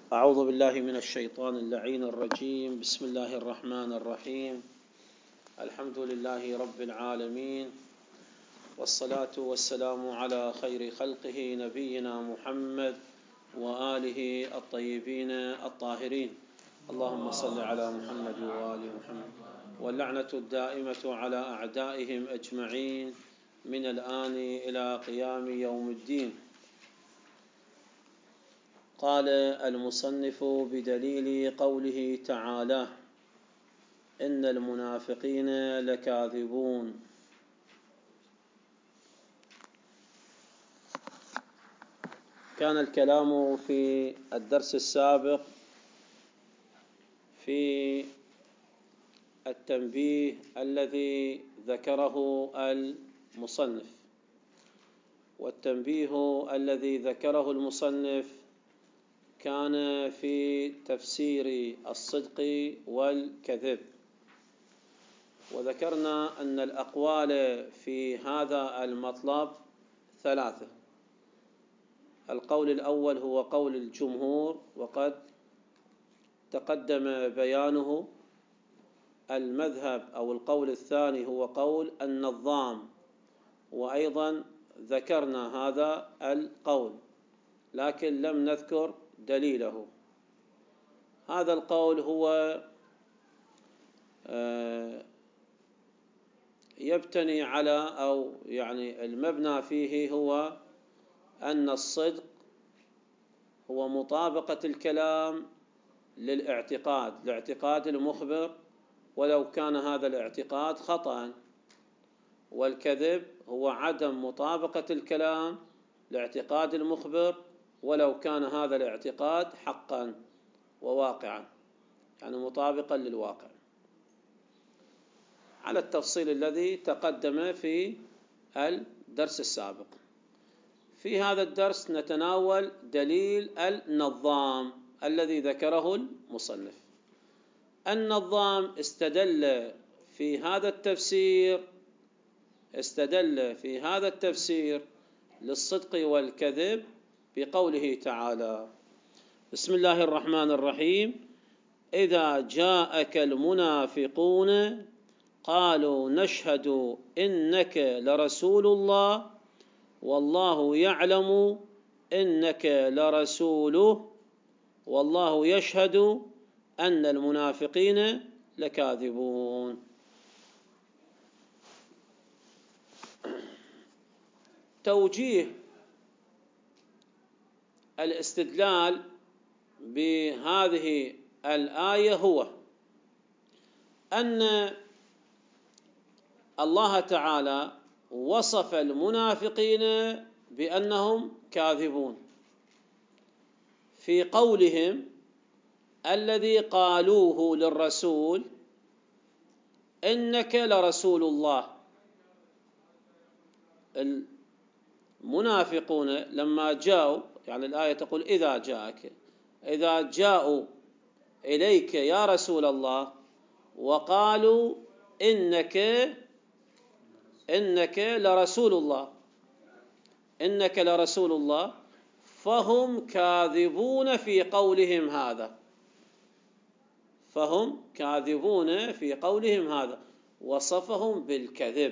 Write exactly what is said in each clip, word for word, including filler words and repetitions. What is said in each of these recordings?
أعوذ بالله من الشيطان اللعين الرجيم. بسم الله الرحمن الرحيم. الحمد لله رب العالمين، والصلاة والسلام على خير خلقه نبينا محمد وآله الطيبين الطاهرين. اللهم صل على محمد وآل محمد، واللعنة الدائمة على أعدائهم أجمعين من الآن إلى قيام يوم الدين. قال المصنف بدليل قوله تعالى: إن المنافقين لكاذبون. كان الكلام في الدرس السابق في التنبيه الذي ذكره المصنف، والتنبيه الذي ذكره المصنف كان في تفسير الصدق والكذب، وذكرنا أن الأقوال في هذا المطلب ثلاثة. القول الأول هو قول الجمهور، وقد تقدم بيانه. المذهب أو القول الثاني هو قول النظام، وأيضا ذكرنا هذا القول لكن لم نذكر دليله. هذا القول هو يبتني على أو يعني المبنى فيه هو أن الصدق هو مطابقة الكلام للاعتقاد، لاعتقاد المخبر ولو كان هذا الاعتقاد خطأ، والكذب هو عدم مطابقة الكلام لاعتقاد المخبر ولو كان هذا الاعتقاد حقا وواقعا، يعني مطابقا للواقع، على التفصيل الذي تقدم في الدرس السابق. في هذا الدرس نتناول دليل النظام الذي ذكره المصنف. النظام استدل في هذا التفسير استدل في هذا التفسير للصدق والكذب بقوله تعالى: بسم الله الرحمن الرحيم: إذا جاءك المنافقون قالوا نشهد إنك لرسول الله والله يعلم إنك لرسوله والله يشهد أن المنافقين لكاذبون. توجيه الاستدلال بهذه الآية هو أن الله تعالى وصف المنافقين بأنهم كاذبون في قولهم الذي قالوه للرسول: إنك لرسول الله. المنافقون لما جاءوا، يعني الآية تقول إذا جاءك، إذا جاءوا إليك يا رسول الله وقالوا إنك إنك لرسول الله إنك لرسول الله فهم كاذبون في قولهم هذا فهم كاذبون في قولهم هذا وصفهم بالكذب،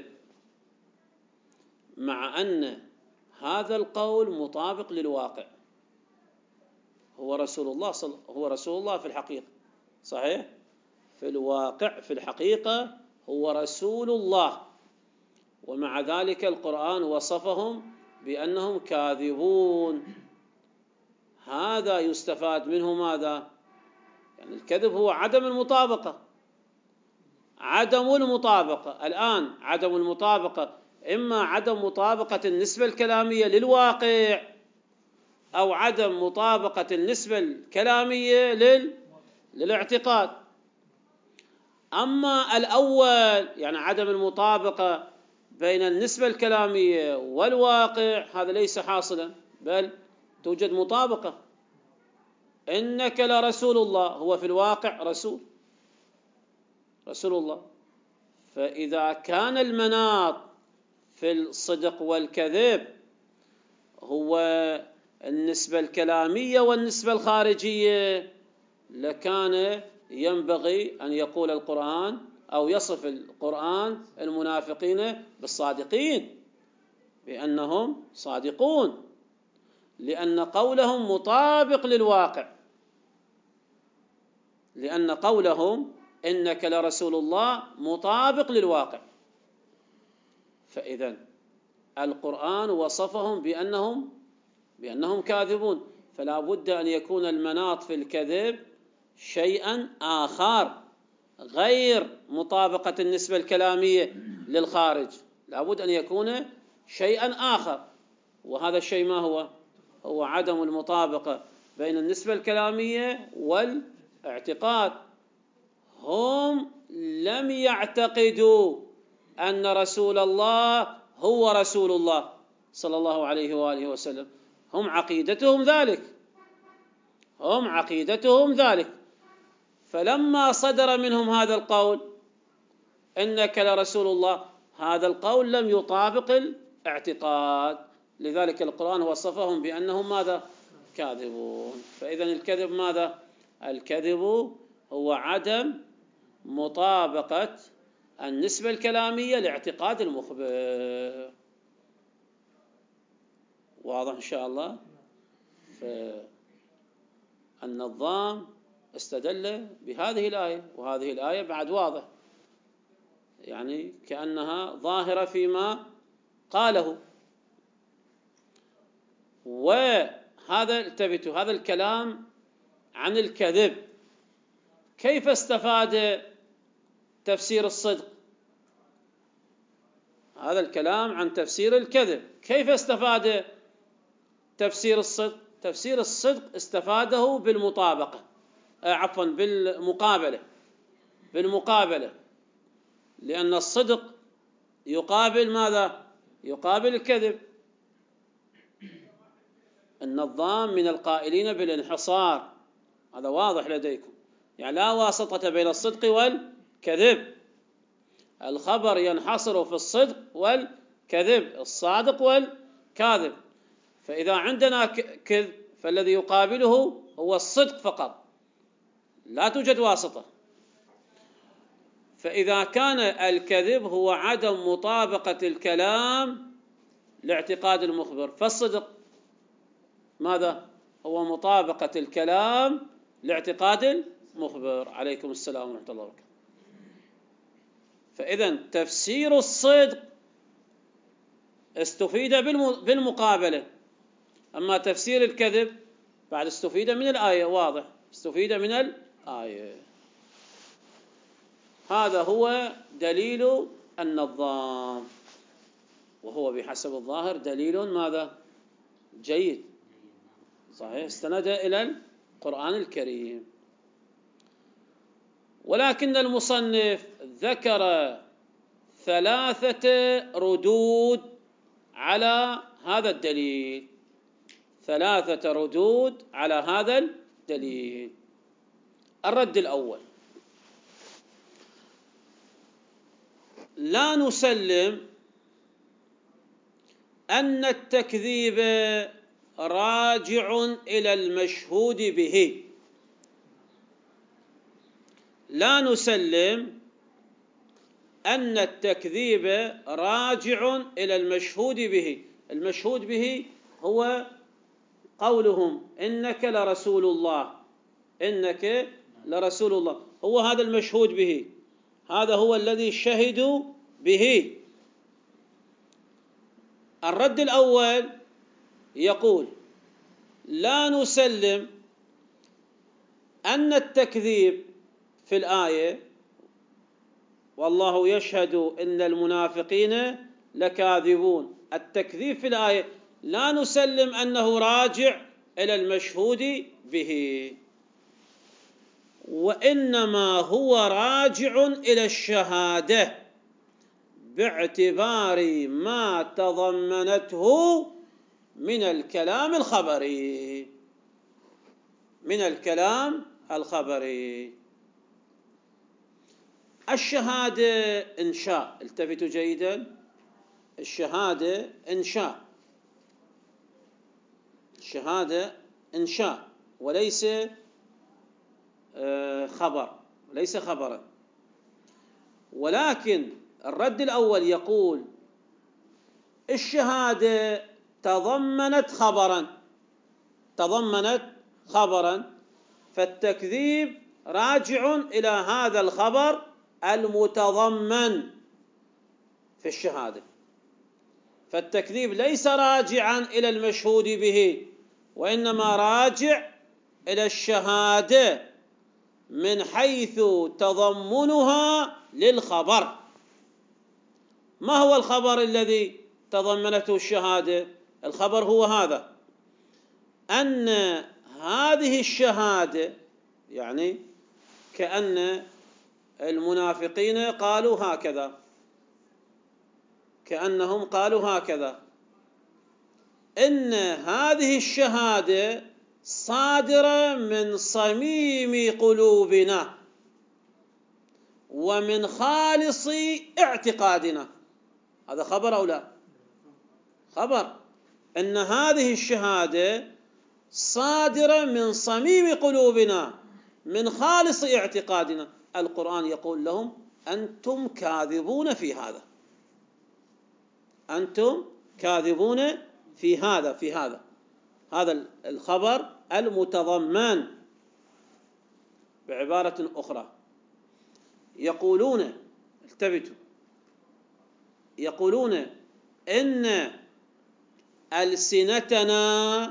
مع أن هذا القول مطابق للواقع. هو رسول الله صل... هو رسول الله في الحقيقة، صحيح، في الواقع في الحقيقة هو رسول الله، ومع ذلك القرآن وصفهم بأنهم كاذبون. هذا يستفاد منه ماذا؟ يعني الكذب هو عدم المطابقة عدم المطابقة الآن عدم المطابقة إما عدم مطابقة النسبة الكلامية للواقع أو عدم مطابقة النسبة الكلامية لل... للاعتقاد. أما الأول يعني عدم المطابقة بين النسبة الكلامية والواقع، هذا ليس حاصلا، بل توجد مطابقة. إنك لرسول الله، هو في الواقع رسول رسول الله. فإذا كان المناط في الصدق والكذب هو النسبة الكلامية والنسبة الخارجية لكان ينبغي أن يقول القرآن أو يصف القرآن المنافقين بالصادقين، بأنهم صادقون، لأن قولهم مطابق للواقع، لأن قولهم إنك لرسول الله مطابق للواقع. فإذا القرآن وصفهم بأنهم بأنهم كاذبون، فلا بد أن يكون المناط في الكذب شيئا آخر غير مطابقة النسبة الكلامية للخارج، لا بد أن يكون شيئا آخر، وهذا الشيء ما هو؟ هو عدم المطابقة بين النسبة الكلامية والاعتقاد. هم لم يعتقدوا أن رسول الله هو رسول الله صلى الله عليه وآله وسلم، هم عقيدتهم ذلك، هم عقيدتهم ذلك. فلما صدر منهم هذا القول إنك لرسول الله، هذا القول لم يطابق الاعتقاد، لذلك القرآن وصفهم بأنهم ماذا؟ كاذبون. فإذا الكذب ماذا؟ الكذب هو عدم مطابقة النسبة الكلامية لاعتقاد المخبر. واضح إن شاء الله؟ فالنظام استدل بهذه الآية، وهذه الآية بعد واضح، يعني كأنها ظاهرة فيما قاله. وهذا التفتوا هذا الكلام عن الكذب كيف استفاد تفسير الصدق؟ هذا الكلام عن تفسير الكذب كيف استفاد تفسير الصدق؟ تفسير الصدق استفاده بالمطابقة، آه عفوا بالمقابلة، بالمقابلة، لأن الصدق يقابل ماذا؟ يقابل الكذب. النظام من القائلين بالانحصار، هذا واضح لديكم، يعني لا واسطة بين الصدق والكذب، الخبر ينحصر في الصدق والكذب، الصادق والكاذب. فإذا عندنا كذب فالذي يقابله هو الصدق فقط، لا توجد واسطة. فإذا كان الكذب هو عدم مطابقة الكلام لاعتقاد المخبر، فالصدق ماذا؟ هو مطابقة الكلام لاعتقاد المخبر. عليكم السلام ورحمة الله وبركاته. فإذا تفسير الصدق استفيد بالمقابلة، أما تفسير الكذب بعد استفيد من الآية، واضح، استفيد من الآية. هذا هو دليل النظام، وهو بحسب الظاهر دليل ماذا؟ جيد، صحيح، استند إلى القرآن الكريم. ولكن المصنف ذكر ثلاثة ردود على هذا الدليل، ثلاثة ردود على هذا الدليل. الرد الأول: لا نسلم أن التكذيب راجع إلى المشهود به، لا نسلم أن التكذيب راجع إلى المشهود به. المشهود به هو قولهم إنك لرسول الله، إنك لرسول الله، هو هذا المشهود به، هذا هو الذي شهدوا به. الرد الأول يقول: لا نسلم أن التكذيب في الآية والله يشهد إن المنافقين لكاذبون، التكذيب في الآية لا نسلم أنه راجع إلى المشهود به، وإنما هو راجع إلى الشهادة باعتبار ما تضمنته من الكلام الخبري، من الكلام الخبري. الشهادة إنشاء، التفتوا جيدا، الشهادة إنشاء، الشهادة إنشاء وليس خبر، ليس خبرا. ولكن الرد الأول يقول الشهادة تضمنت خبرا، تضمنت خبرا، فالتكذيب راجع إلى هذا الخبر المتضمن في الشهادة. فالتكذيب ليس راجعا إلى المشهود به، وإنما راجع إلى الشهادة من حيث تضمنها للخبر. ما هو الخبر الذي تضمنته الشهادة؟ الخبر هو هذا، أن هذه الشهادة، يعني كأن المنافقين قالوا هكذا، كأنهم قالوا هكذا، إن هذه الشهادة صادرة من صميم قلوبنا ومن خالص اعتقادنا. هذا خبر أو لا؟ خبر. إن هذه الشهادة صادرة من صميم قلوبنا من خالص اعتقادنا. القرآن يقول لهم أنتم كاذبون في هذا، أنتم كاذبون في هذا في هذا هذا الخبر المتضمن. بعبارة أخرى يقولون، التفتوا، يقولون إن ألسنتنا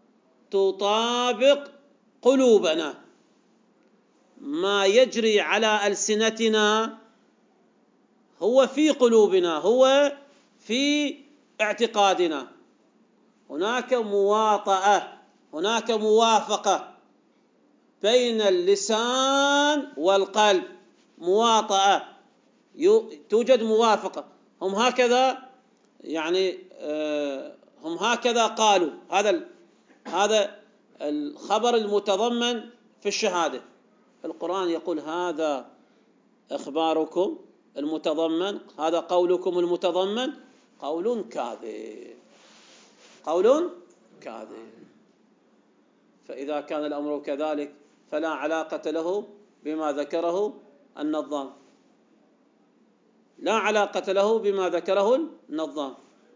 تطابق قلوبنا، ما يجري على ألسنتنا هو في قلوبنا، هو في اعتقادنا. هناك مواطأة، هناك موافقة بين اللسان والقلب، مواطأة، توجد موافقة. هم هكذا يعني هم هكذا قالوا. هذا هذا الخبر المتضمن في الشهادة. القرآن يقول هذا إخباركم المتضمن، هذا قولكم المتضمن قول كاذب، قول كاذب. فإذا كان الأمر كذلك فلا علاقة له بما ذكره النظام، لا علاقة له بما ذكره النظام.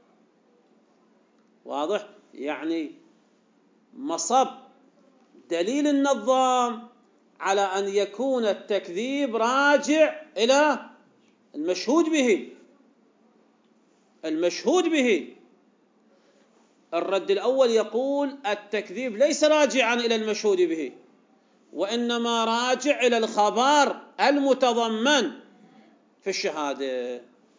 واضح؟ يعني مصب دليل النظام على أن يكون التكذيب راجع إلى المشهود به، المشهود به. الرد الأول يقول التكذيب ليس راجعا إلى المشهود به، وإنما راجع إلى الخبر المتضمن في الشهادة.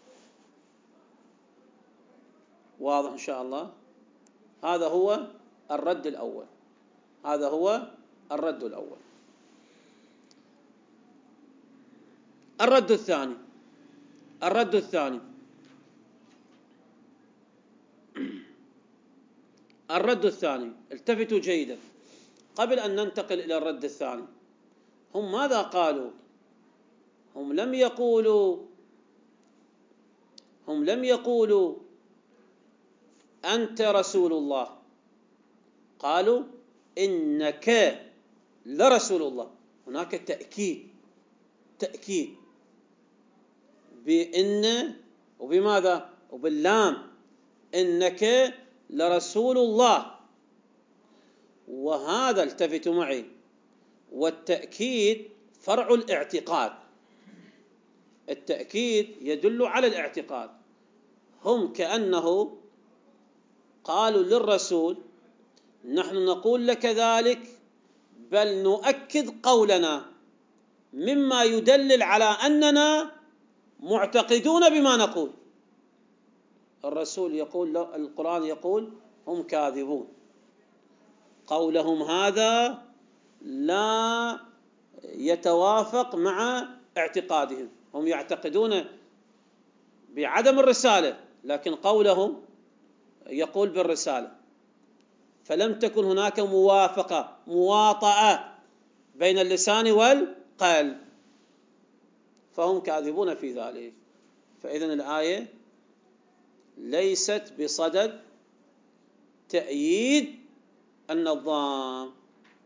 واضح إن شاء الله؟ هذا هو الرد الأول، هذا هو الرد الأول. الرد الثاني، الرد الثاني الرد الثاني التفتوا جيدا قبل أن ننتقل إلى الرد الثاني. هم ماذا قالوا؟ هم لم يقولوا هم لم يقولوا أنت رسول الله، قالوا إنك لرسول الله. هناك تأكيد، تأكيد بإن وبماذا؟ وباللام، إنك لرسول الله. وهذا التفتوا معي، والتأكيد فرع الاعتقاد، التأكيد يدل على الاعتقاد. هم كأنه قالوا للرسول نحن نقول لك ذلك، بل نؤكد قولنا مما يدلل على أننا معتقدون بما نقول. الرسول يقول، القرآن يقول هم كاذبون، قولهم هذا لا يتوافق مع اعتقادهم. هم يعتقدون بعدم الرسالة، لكن قولهم يقول بالرسالة. فلم تكن هناك موافقة، مواطأة بين اللسان والقلب، فهم كاذبون في ذلك. فإذن الآية ليست بصدد تأييد النظام،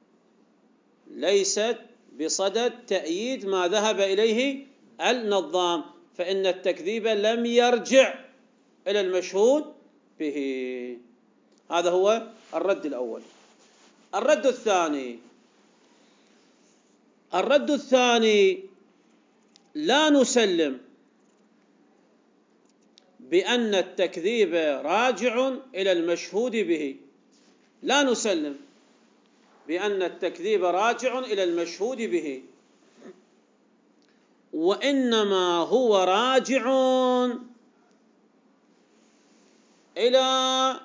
ليست بصدد تأييد ما ذهب إليه النظام، فإن التكذيب لم يرجع إلى المشهود به. هذا هو الرد الأول. الرد الثاني الرد الثاني لا نسلم بأن التكذيب راجع إلى المشهود به، لا نسلم بأن التكذيب راجع إلى المشهود به، وإنما هو راجع إلى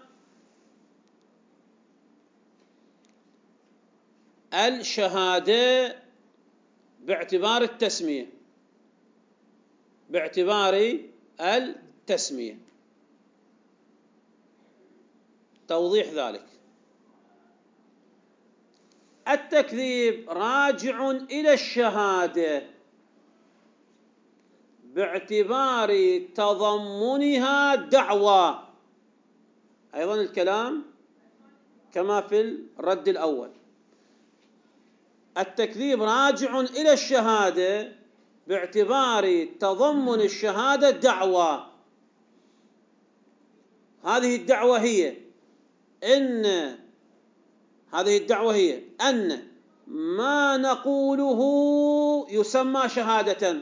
الشهادة باعتبار التسمية باعتبار التسمية. توضيح ذلك: التكذيب راجع إلى الشهادة باعتبار تضمنها دعوى. أيضا الكلام كما في الرد الأول، التكذيب راجع إلى الشهادة باعتبار تضمن الشهادة دعوى. هذه الدعوة هي إن هذه الدعوة هي أن ما نقوله يسمى شهادة،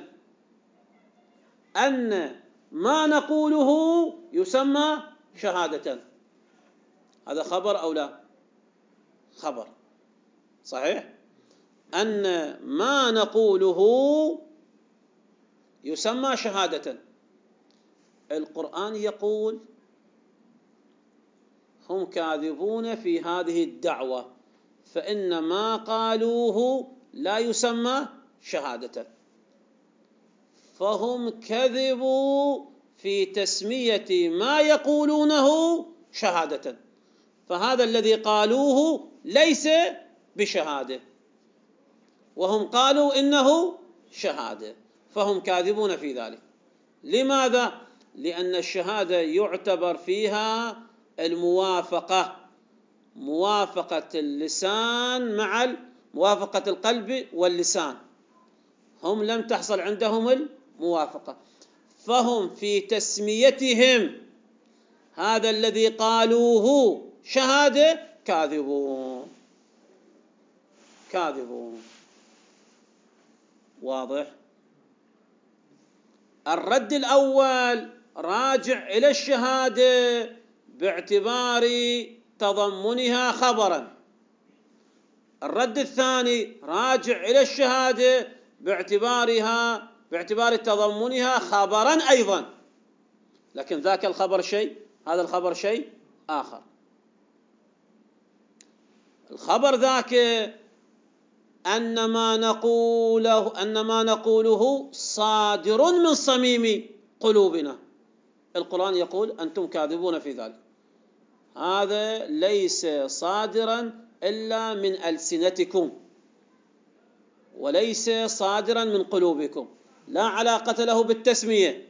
أن ما نقوله يسمى شهادة. هذا خبر أو لا؟ خبر صحيح. أن ما نقوله يسمى شهادة. القرآن يقول هم كاذبون في هذه الدعوة، فإن ما قالوه لا يسمى شهادة، فهم كذبوا في تسمية ما يقولونه شهادة، فهذا الذي قالوه ليس بشهادة، وهم قالوا إنه شهادة، فهم كاذبون في ذلك. لماذا؟ لأن الشهادة يعتبر فيها الموافقة، موافقة اللسان مع موافقة القلب واللسان، هم لم تحصل عندهم الموافقة، فهم في تسميتهم هذا الذي قالوه شهادة كاذبون كاذبون. واضح؟ الرد الأول راجع إلى الشهادة باعتبار تضمنها خبرا، الرد الثاني راجع إلى الشهادة باعتبارها باعتبار تضمنها خبرا أيضا، لكن ذاك الخبر شيء، هذا الخبر شيء آخر. الخبر ذاك أن ما نقوله أن ما نقوله صادر من صميم قلوبنا. القرآن يقول أنتم كاذبون في ذلك، هذا ليس صادرا إلا من ألسنتكم وليس صادرا من قلوبكم، لا علاقة له بالتسمية.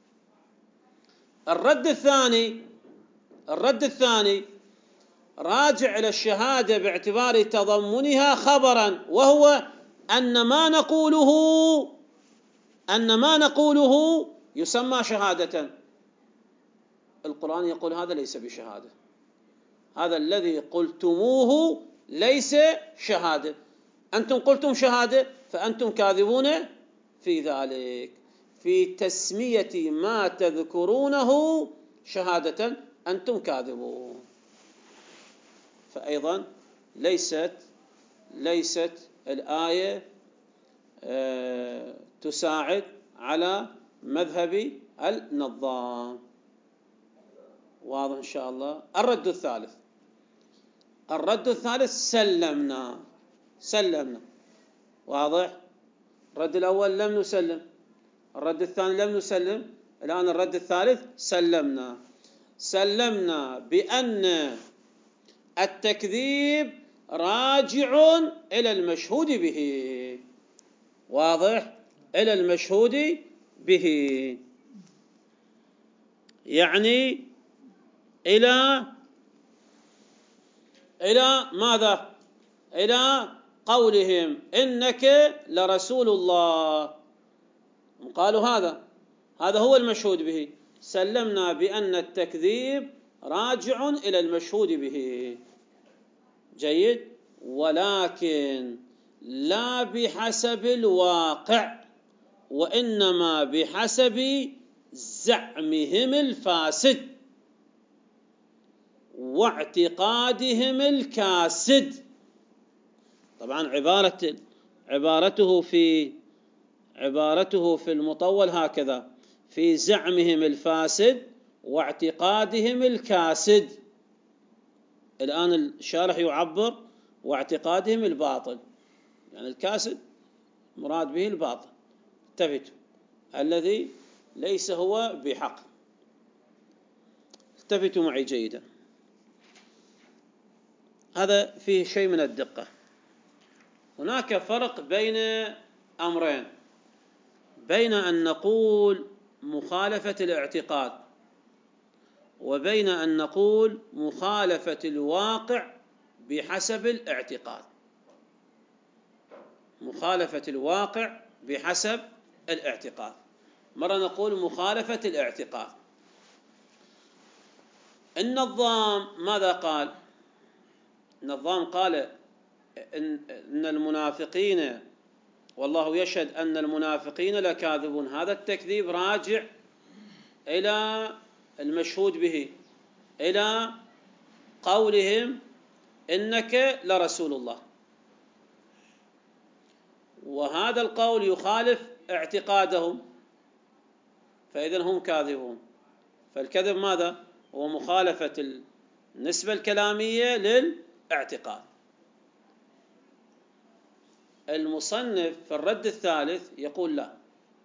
الرد الثاني الرد الثاني راجع إلى الشهادة باعتبار تضمنها خبرا، وهو أن ما نقوله أن ما نقوله يسمى شهادة. القرآن يقول هذا ليس بشهادة، هذا الذي قلتموه ليس شهادة، أنتم قلتم شهادة فأنتم كاذبون في ذلك، في تسمية ما تذكرونه شهادة أنتم كاذبون. فأيضا ليست ليست الآية تساعد على مذهب النظام. واضح إن شاء الله. الرد الثالث الرد الثالث سلمنا سلمنا واضح. الرد الأول لم نسلم، الرد الثاني لم نسلم، الآن الرد الثالث سلمنا سلمنا بأن التكذيب راجع إلى المشهود به. واضح؟ إلى المشهود به، يعني إلى إلى ماذا؟ إلى قولهم إنك لرسول الله. قالوا هذا هذا هو المشهود به، سلمنا بأن التكذيب راجع إلى المشهود به. جيد، ولكن لا بحسب الواقع، وإنما بحسب زعمهم الفاسد واعتقادهم الكاسد. طبعا عبارة عبارته في عبارته في المطول هكذا: في زعمهم الفاسد واعتقادهم الكاسد. الآن الشارح يعبر واعتقادهم الباطل، يعني الكاسد مراد به الباطل، التفتوا، الذي ليس هو بحق. التفتوا معي جيدا، هذا فيه شيء من الدقة. هناك فرق بين أمرين: بين أن نقول مخالفة الاعتقاد، وبين أن نقول مخالفة الواقع بحسب الاعتقاد. مخالفة الواقع بحسب الاعتقاد. مرة نقول مخالفة الاعتقاد. النظام ماذا قال؟ النظام قال إن المنافقين، والله يشهد أن المنافقين لكاذبون. هذا التكذيب راجع إلى المشهود به، إلى قولهم إنك لرسول الله، وهذا القول يخالف اعتقادهم، فإذن هم كاذبون. فالكذب ماذا؟ هو مخالفة النسبة الكلامية للاعتقاد. المصنف في الرد الثالث يقول لا،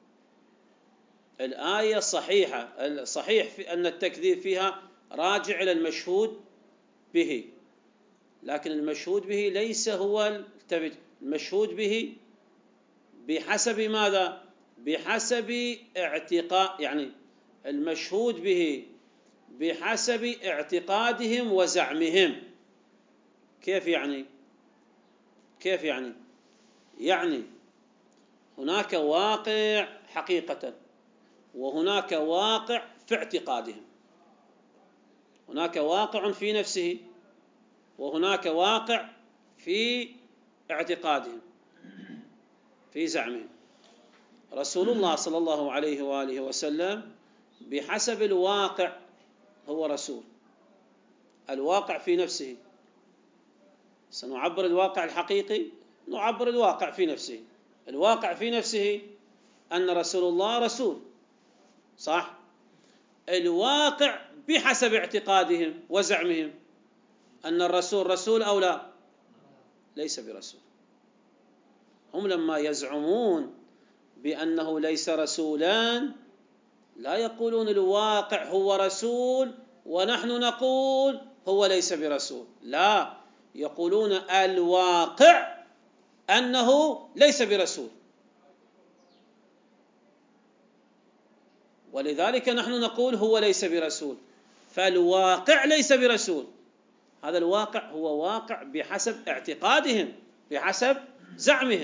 الآية صحيحة، صحيح في أن التكذيب فيها راجع إلى المشهود به، لكن المشهود به ليس هو المشهود به بحسب ماذا؟ بحسب اعتقاد، يعني المشهود به بحسب اعتقادهم وزعمهم. كيف يعني؟ كيف يعني؟ يعني هناك واقع حقيقة، وهناك واقع في اعتقادهم. هناك واقع في نفسه، وهناك واقع في اعتقادهم، في زعمهم. رسول الله صلى الله عليه وآله وسلم بحسب الواقع هو رسول. الواقع في نفسه، سنعبر الواقع الحقيقي، نعبر الواقع في نفسه. الواقع في نفسه أن رسول الله رسول، صح؟ الواقع بحسب اعتقادهم وزعمهم أن الرسول رسول أو لا؟ ليس برسول. هم لما يزعمون بأنه ليس رسولان لا يقولون الواقع هو رسول ونحن نقول هو ليس برسول، لا، يقولون الواقع أنه ليس برسول، ولذلك نحن نقول هو ليس برسول. فالواقع ليس برسول، هذا الواقع هو واقع بحسب اعتقادهم، بحسب زعمهم.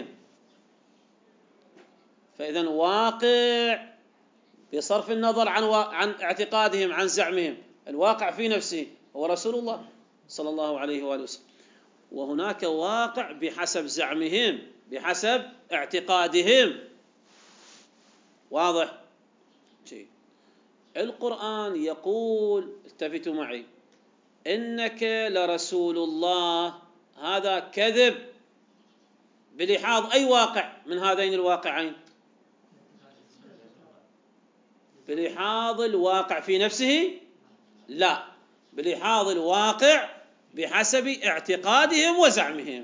فإذن واقع بصرف النظر عن عن اعتقادهم، عن زعمهم، الواقع في نفسه هو رسول الله صلى الله عليه وآله وسلم. وهناك واقع بحسب زعمهم، بحسب اعتقادهم. واضح؟ جيد. القرآن يقول، التفتوا معي، إنك لرسول الله. هذا كذب بلحاظ أي واقع من هذين الواقعين؟ بلحاظ الواقع في نفسه؟ لا، بلحاظ الواقع بحسب اعتقادهم وزعمهم.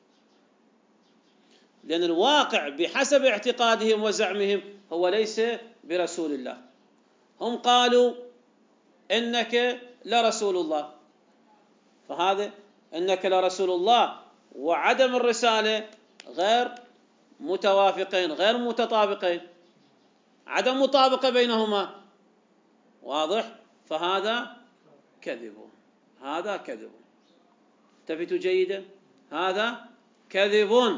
لأن الواقع بحسب اعتقادهم وزعمهم هو ليس برسول الله. هم قالوا إنك لرسول الله، فهذا إنك لرسول الله وعدم الرسالة غير متوافقين، غير متطابقين، عدم مطابقة بينهما. واضح؟ فهذا كذب، هذا كذب. التفتوا جيدا، هذا كذب.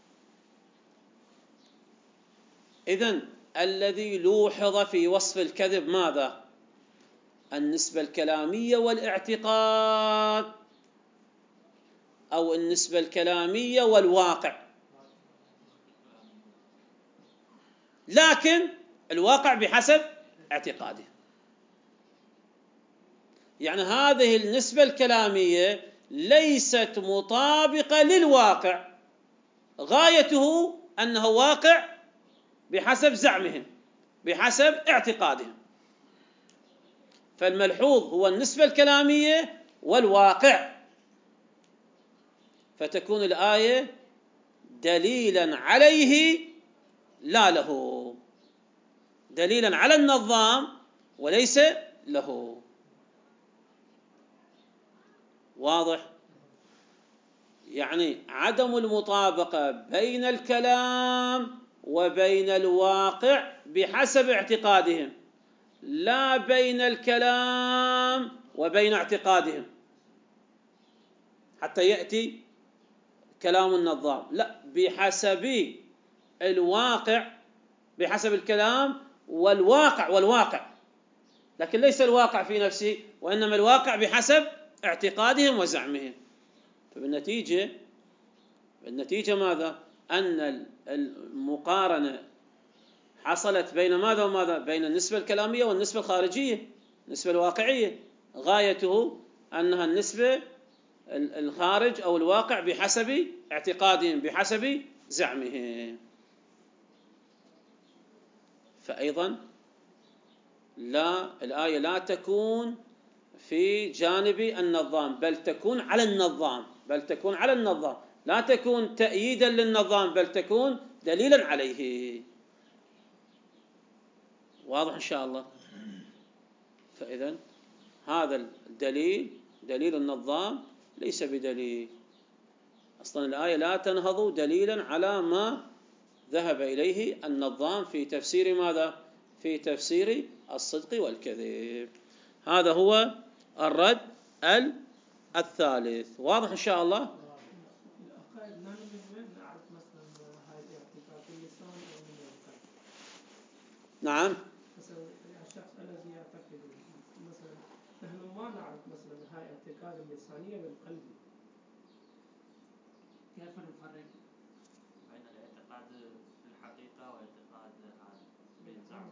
إذن الذي لوحظ في وصف الكذب ماذا؟ النسبة الكلامية والاعتقاد، أو النسبة الكلامية والواقع. لكن الواقع بحسب اعتقاده. يعني هذه النسبة الكلامية ليست مطابقة للواقع، غايته أنه واقع بحسب زعمهم، بحسب اعتقادهم. فالملحوظ هو النسبة الكلامية والواقع، فتكون الآية دليلا عليه لا له، دليلا على النظام وليس له. واضح؟ يعني عدم المطابقة بين الكلام وبين الواقع بحسب اعتقادهم، لا بين الكلام وبين اعتقادهم حتى يأتي كلام النظام، لا، بحسب الواقع، بحسب الكلام والواقع والواقع، لكن ليس الواقع في نفسه، وإنما الواقع بحسب اعتقادهم وزعمهم. فبالنتيجة النتيجة ماذا؟ أن المقارنة حصلت بين ماذا وماذا؟ بين النسبة الكلامية والنسبة الخارجية، النسبة الواقعية، غايته أنها النسبة الخارج أو الواقع بحسب اعتقادهم، بحسب زعمهم. فأيضا لا، الآية لا تكون في جانب النظام، بل تكون على النظام، بل تكون على النظام، لا تكون تأييدا للنظام، بل تكون دليلا عليه. واضح إن شاء الله؟ فإذا هذا الدليل، دليل النظام، ليس بدليل. أصلا الآية لا تنهض دليلا على ما ذهب إليه النظام في تفسير ماذا؟ في تفسير الصدق والكذب. هذا هو الرد الثالث. واضح إن شاء الله؟ نعم. مثلا الشخص الذي يعتقد، مثلا نحن ما نعرف مثلا هاي اعتقاد اللسانية والقلبي، كيف نفرق بين الاعتقاد في الحقيقة واعتقاد بالزعم؟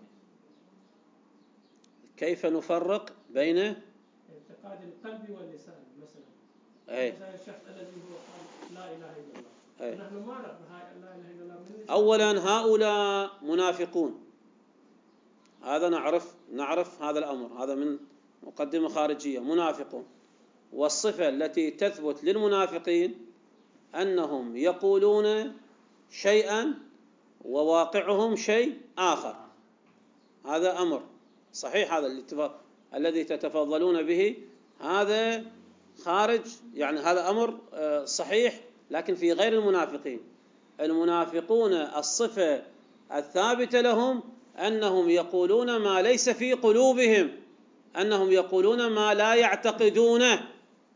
كيف نفرق بين اعتقاد القلب واللسان؟ مثلا أي. مثلا الشخص الذي هو قال لا إله إلا الله، أي. نحن ما نعرف هاي لا إله إلا الله من أولا هؤلاء منافقون، هذا نعرف نعرف هذا الأمر، هذا من مقدمة خارجية، منافقون. والصفة التي تثبت للمنافقين أنهم يقولون شيئا وواقعهم شيء آخر، هذا أمر صحيح، هذا الذي تتفضلون به هذا خارج، يعني هذا أمر صحيح، لكن في غير المنافقين. المنافقون الصفة الثابتة لهم أنهم يقولون ما ليس في قلوبهم، أنهم يقولون ما لا يعتقدونه.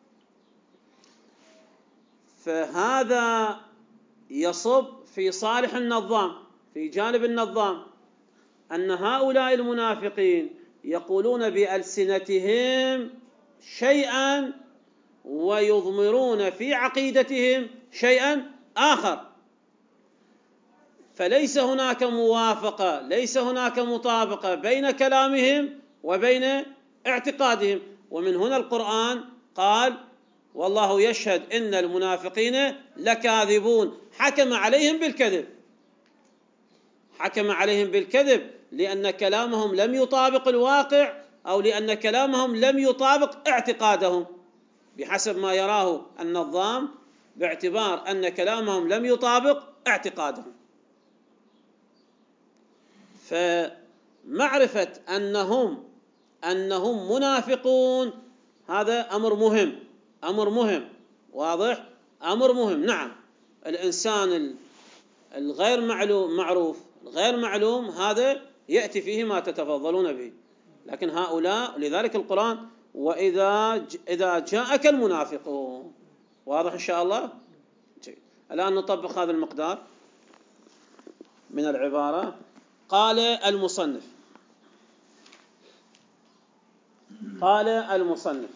فهذا يصب في صالح النظام، في جانب النظام، أن هؤلاء المنافقين يقولون بألسنتهم شيئا ويضمرون في عقيدتهم شيئا آخر، فليس هناك موافقة، ليس هناك مطابقة بين كلامهم وبين اعتقادهم. ومن هنا القرآن قال والله يشهد إن المنافقين لكاذبون، حكم عليهم بالكذب، حكم عليهم بالكذب لأن كلامهم لم يطابق الواقع، أو لأن كلامهم لم يطابق اعتقادهم بحسب ما يراه النظام، باعتبار أن كلامهم لم يطابق اعتقادهم. فمعرفة أنهم أنهم منافقون هذا أمر مهم، أمر مهم، واضح، أمر مهم. نعم، الإنسان الغير معلوم معروف، الغير معلوم هذا يأتي فيه ما تتفضلون به، لكن هؤلاء، لذلك القرآن وإذا إذا جاءك المنافقون، واضح إن شاء الله؟ جيد. الآن نطبق هذا المقدار من العبارة. قال المصنف قال المصنف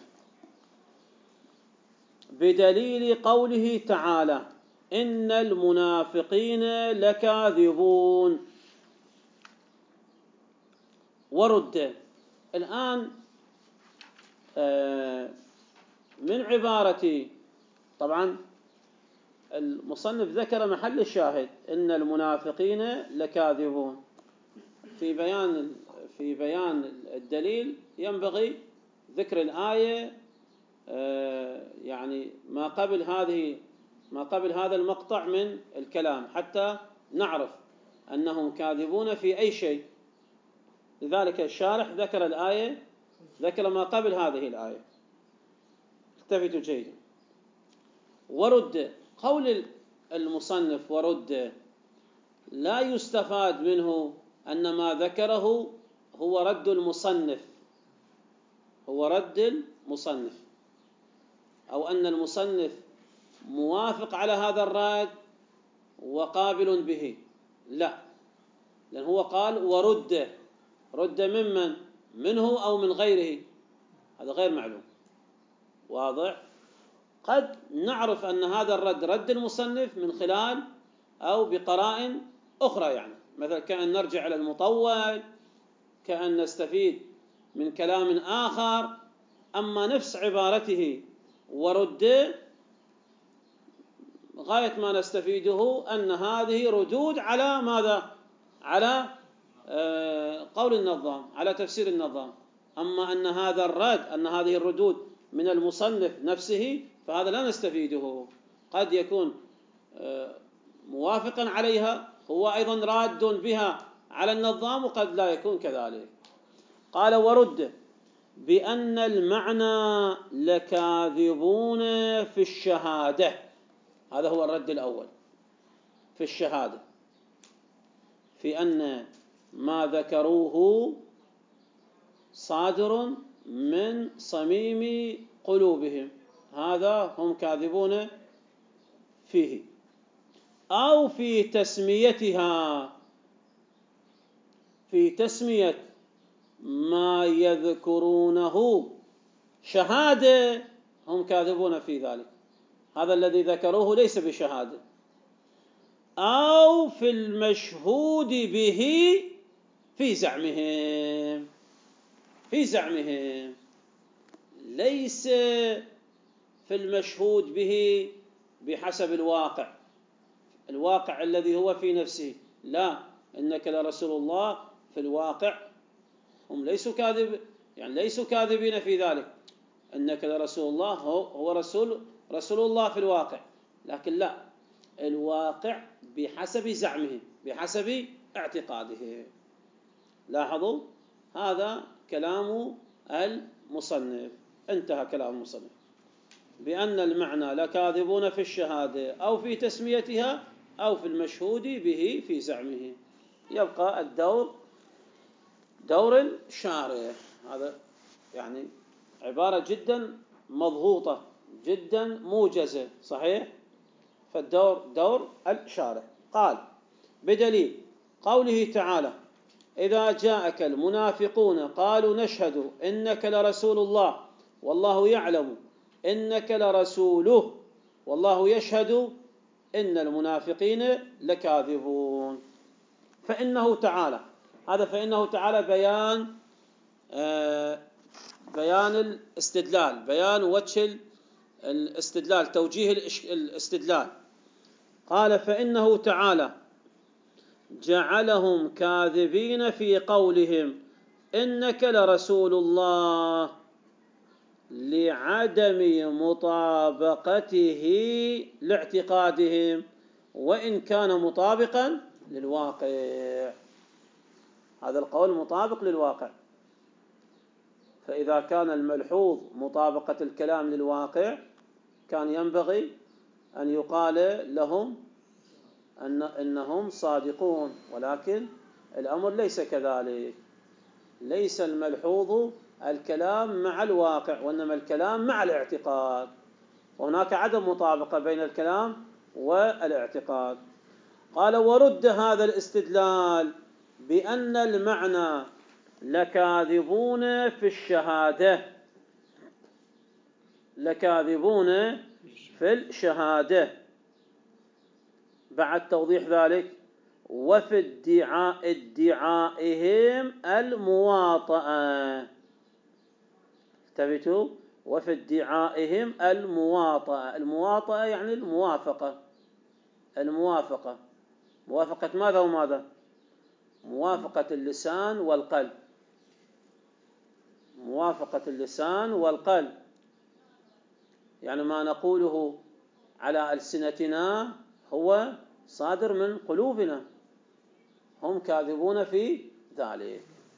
بدليل قوله تعالى إن المنافقين لكاذبون ورد. الآن من عبارة، طبعا المصنف ذكر محل الشاهد إن المنافقين لكاذبون. في بيان في بيان الدليل ينبغي ذكر الآية يعني ما قبل هذه ما قبل هذا المقطع من الكلام حتى نعرف أنهم كاذبون في أي شيء. لذلك الشارح ذكر الآية، ذكر ما قبل هذه الآية. التفتوا جيدا. ورد، قول المصنف ورد لا يستفاد منه أن ما ذكره هو رد المصنف هو رد المصنف أو أن المصنف موافق على هذا الرد وقابل به، لا، لأن هو قال ورد، رد ممن؟ منه أو من غيره؟ هذا غير معلوم. واضح؟ قد نعرف أن هذا الرد رد المصنف من خلال أو بقرائن أخرى، يعني مثلا كأن نرجع إلى المطول، كأن نستفيد من كلام آخر. أما نفس عبارته ورد غاية ما نستفيده أن هذه ردود على ماذا؟ على قول النظام، على تفسير النظام. أما أن هذا الرد، أن هذه الردود من المصنف نفسه، فهذا لا نستفيده. قد يكون موافقا عليها، هو أيضا راد بها على النظام، وقد لا يكون كذلك. قال ورد بأن المعنى لكاذبون في الشهادة. هذا هو الرد الأول في الشهادة، في أن ما ذكروه صادر من صميم قلوبهم، هذا هم كاذبون فيه. أو في تسميتها، في تسمية ما يذكرونه شهادة، هم كاذبون في ذلك. هذا الذي ذكروه ليس بشهادة. أو في المشهود به في زعمهم في زعمهم ليس في المشهود به بحسب الواقع الواقع الذي هو في نفسه، لا، إنك لرسول الله في الواقع هم ليسوا كاذب، يعني ليسوا كاذبين في ذلك. إنك لرسول الله هو, هو رسول رسول الله في الواقع، لكن لا، الواقع بحسب زعمه، بحسب اعتقاده. لاحظوا، هذا كلام المصنف، انتهى كلام المصنف بأن المعنى لكاذبون في الشهادة أو في تسميتها أو في المشهود به في زعمه. يبقى الدور دور الشارح. هذا يعني عبارة جدا مضغوطة، جدا موجزة، صحيح؟ فالدور دور الشارح. قال بدليل قوله تعالى إذا جاءك المنافقون قالوا نشهد إنك لرسول الله والله يعلم إنك لرسوله والله يشهد إن المنافقين لكاذبون. فإنه تعالى، هذا فإنه تعالى بيان آه بيان الاستدلال، بيان وجه الاستدلال، توجيه الاستدلال. قال فإنه تعالى جعلهم كاذبين في قولهم إنك لرسول الله لعدم مطابقته لاعتقادهم وإن كان مطابقا للواقع. هذا القول مطابق للواقع، فإذا كان الملحوظ مطابقة الكلام للواقع كان ينبغي أن يقال لهم أن إنهم صادقون، ولكن الأمر ليس كذلك. ليس الملحوظ الكلام مع الواقع، وإنما الكلام مع الاعتقاد. وهناك عدم مطابقة بين الكلام والاعتقاد. قال: ورد هذا الاستدلال بأن المعنى لكاذبون في الشهادة، لكاذبون في الشهادة، بعد توضيح ذلك: وفي ادعاء ادعائهم المواطأة. انتبهوا، وفي ادعائهم المواطأة. المواطأة يعني الموافقة. الموافقة موافقة ماذا وماذا؟ موافقة اللسان والقلب. موافقة اللسان والقلب يعني ما نقوله على ألسنتنا هو صادر من قلوبنا. هم كاذبون في ذلك.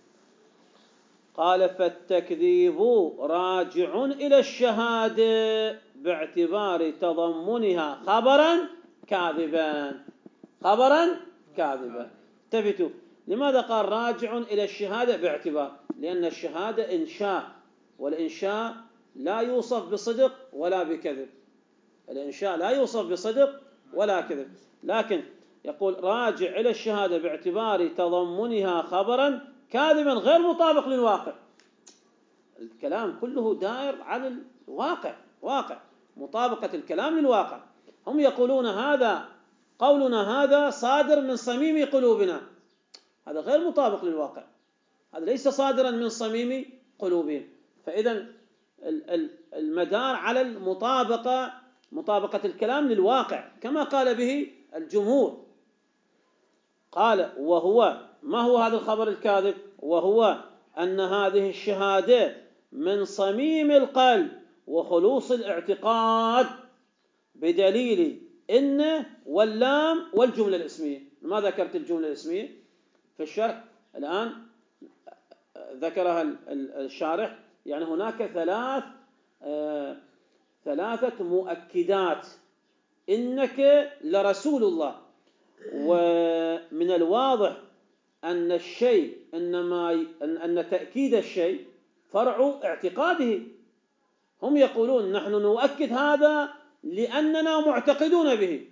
قال: فالتكذيب راجع إلى الشهادة باعتبار تضمنها خبرا كاذبا. خبرا كاذبا. انتبهوا، لماذا قال راجع إلى الشهادة باعتبار؟ لأن الشهادة إنشاء، والإنشاء لا يوصف بصدق ولا بكذب. الإنشاء لا يوصف بصدق ولا كذب، لكن يقول راجع إلى الشهادة باعتبار تضمنها خبرا كاذبا غير مطابق للواقع. الكلام كله دائر عن الواقع، واقع مطابقة الكلام للواقع. هم يقولون هذا قولنا هذا صادر من صميم قلوبنا، هذا غير مطابق للواقع، هذا ليس صادرا من صميم قلوبهم. فإذا المدار على المطابقة، مطابقة الكلام للواقع كما قال به الجمهور. قال: وهو، ما هو هذا الخبر الكاذب؟ وهو أن هذه الشهادة من صميم القلب وخلوص الاعتقاد بدليل إن واللام والجملة الاسمية. ما ذكرت الجملة الاسمية في الشرح الآن، ذكرها الشارح. يعني هناك ثلاث آه ثلاثة مؤكدات إنك لرسول الله. ومن الواضح أن الشيء إنما أن تأكيد الشيء فرع اعتقاده. هم يقولون نحن نؤكد هذا لأننا معتقدون به.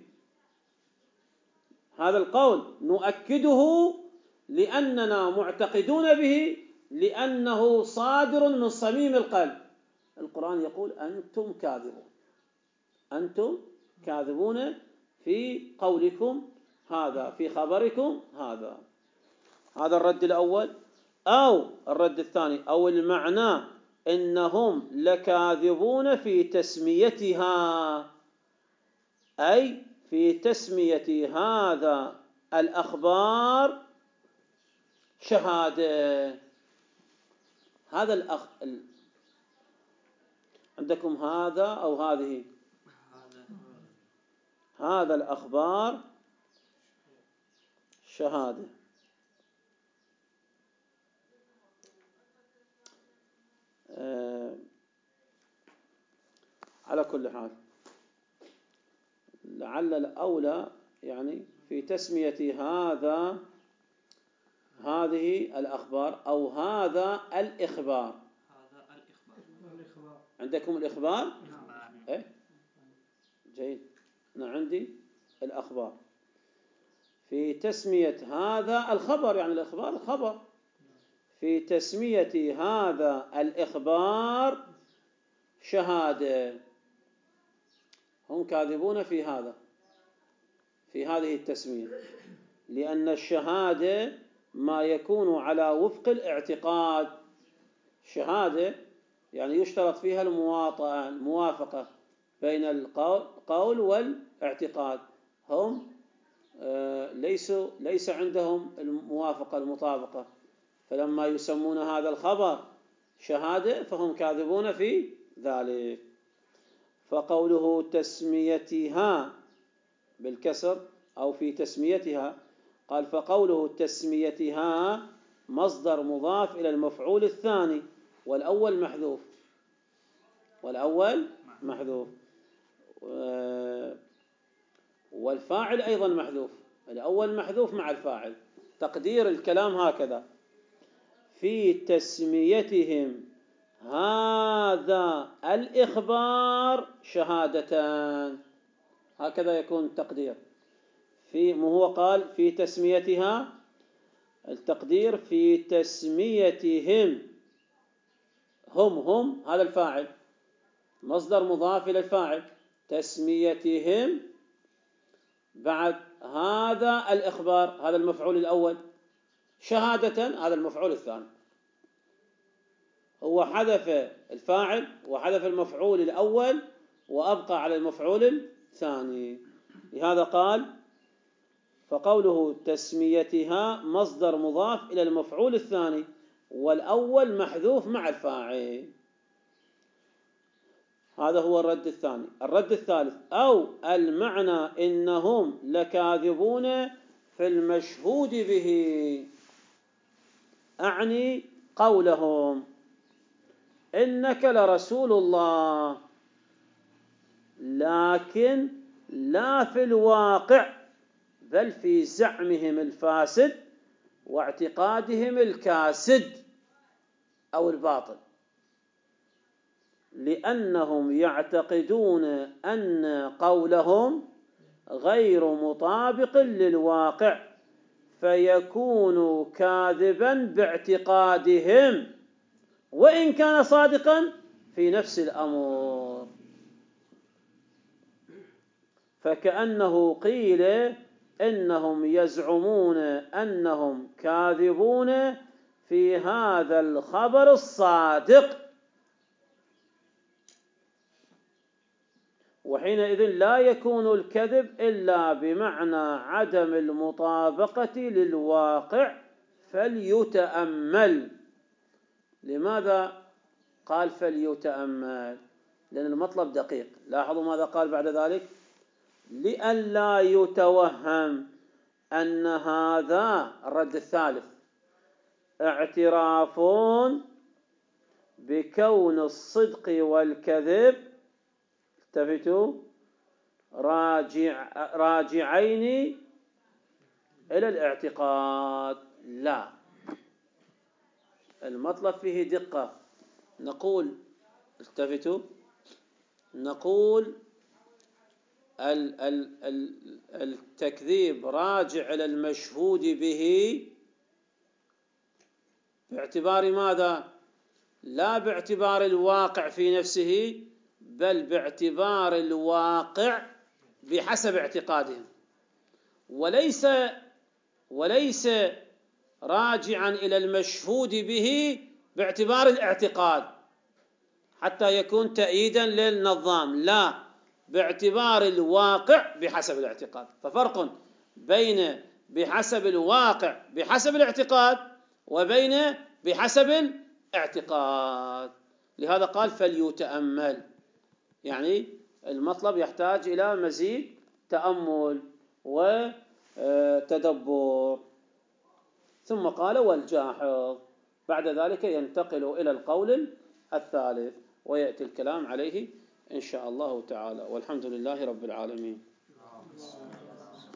هذا القول نؤكده لأننا معتقدون به، لأنه صادر من صميم القلب. القرآن يقول: أنتم كاذبون، أنتم كاذبون في قولكم هذا، في خبركم هذا. هذا الرد الأول. أو الرد الثاني، أو المعنى إنهم لكاذبون في تسميتها، أي في تسمية هذا الأخبار شهادة. هذا الأخ... عندكم هذا أو هذه، هذا الأخبار شهادة. أه... على كل حال لعل الأولى يعني في تسمية هذا هذه الأخبار أو هذا الإخبار. هذا الإخبار. عندكم الإخبار؟ إيه؟ جيد. أنا عندي الأخبار. في تسمية هذا الخبر، يعني الإخبار خبر، في تسمية هذا الإخبار شهادة. هم كاذبون في هذا، في هذه التسمية، لأن الشهادة ما يكون على وفق الاعتقاد. شهادة يعني يشترط فيها المواطأة، الموافقة بين القول والاعتقاد. هم ليسوا ليس عندهم الموافقة المطابقة، فلما يسمون هذا الخبر شهادة فهم كاذبون في ذلك. فقوله تسميتها بالكسر أو في تسميتها، قال: فقوله تسميتها مصدر مضاف إلى المفعول الثاني، والأول محذوف، والأول محذوف، والفاعل أيضا محذوف. الأول محذوف مع الفاعل. تقدير الكلام هكذا: في تسميتهم هذا الإخبار شهادتان. هكذا يكون التقدير. في هو قال في تسميتها، التقدير في تسميتهم، هم هم هذا الفاعل، مصدر مضاف إلى الفاعل، تسميتهم، بعد هذا الإخبار هذا المفعول الأول، شهادة هذا المفعول الثاني. هو حذف الفاعل وحذف المفعول الأول وأبقى على المفعول الثاني. لهذا قال فقوله تسميتها مصدر مضاف إلى المفعول الثاني والأول محذوف مع الفاعل. هذا هو الرد الثاني. الرد الثالث أو المعنى إنهم لكاذبون في المشهود به، أعني قولهم إنك لرسول الله، لكن لا في الواقع بل في زعمهم الفاسد واعتقادهم الكاسد أو الباطل، لأنهم يعتقدون أن قولهم غير مطابق للواقع فيكون كاذبا باعتقادهم وإن كان صادقا في نفس الأمر. فكأنه قيل إنهم يزعمون أنهم كاذبون في هذا الخبر الصادق، وحينئذ لا يكون الكذب إلا بمعنى عدم المطابقة للواقع فليتأمل. لماذا قال فليتأمل؟ لأن المطلب دقيق. لاحظوا ماذا قال بعد ذلك؟ لئلا يتوهم أن هذا الرد الثالث اعتراف بكون الصدق والكذب التفتوا راجع راجعين إلى الاعتقاد. لا، المطلب فيه دقة. نقول التفتوا نقول ال ال ال التكذيب راجع إلى المشهود به باعتبار ماذا؟ لا باعتبار الواقع في نفسه بل باعتبار الواقع بحسب اعتقادهم، وليس وليس راجعا إلى المشهود به باعتبار الاعتقاد حتى يكون تأييدا للنظام، لا، باعتبار الواقع بحسب الاعتقاد. ففرق بين بحسب الواقع بحسب الاعتقاد وبين بحسب الاعتقاد. لهذا قال فليتأمل، يعني المطلب يحتاج إلى مزيد تأمل وتدبر. ثم قال والجاحظ، بعد ذلك ينتقل إلى القول الثالث ويأتي الكلام عليه إن شاء الله تعالى. والحمد لله رب العالمين.